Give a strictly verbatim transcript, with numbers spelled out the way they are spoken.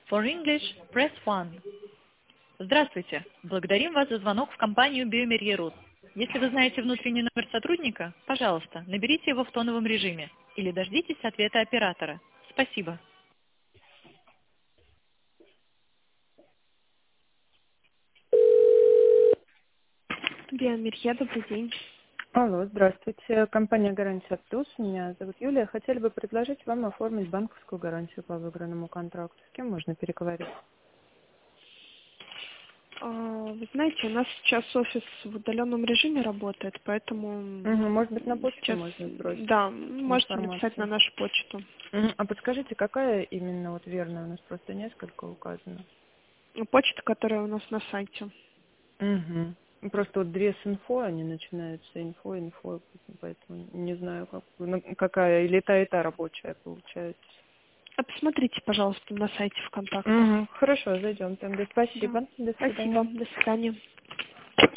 For English, press one. Здравствуйте. Благодарим вас за звонок в компанию Биомерье Рус. Если вы знаете внутренний номер сотрудника, пожалуйста, наберите его в тоновом режиме или дождитесь ответа оператора. Спасибо. Биомерье, добрый день. Алло, здравствуйте. Компания «Гарантия Плюс». Меня зовут Юлия. Хотели бы предложить вам оформить банковскую гарантию по выигранному контракту. С кем можно переговорить? А, Вы знаете, у нас сейчас офис в удаленном режиме работает, поэтому Угу, может быть, на почту сейчас, можно сбросить да, можете написать на информацию. нашу почту. Мгм. А подскажите, какая именно вот верная? У нас просто несколько указано. Почта, которая у нас на сайте. Угу. Просто вот две с инфо, они начинаются инфо, инфо, поэтому не знаю, как, ну, какая, или та и та рабочая получается. А посмотрите, пожалуйста, на сайте ВКонтакте. Угу. Хорошо, зайдем тогда. Да. Спасибо. До свидания. Спасибо. До свидания.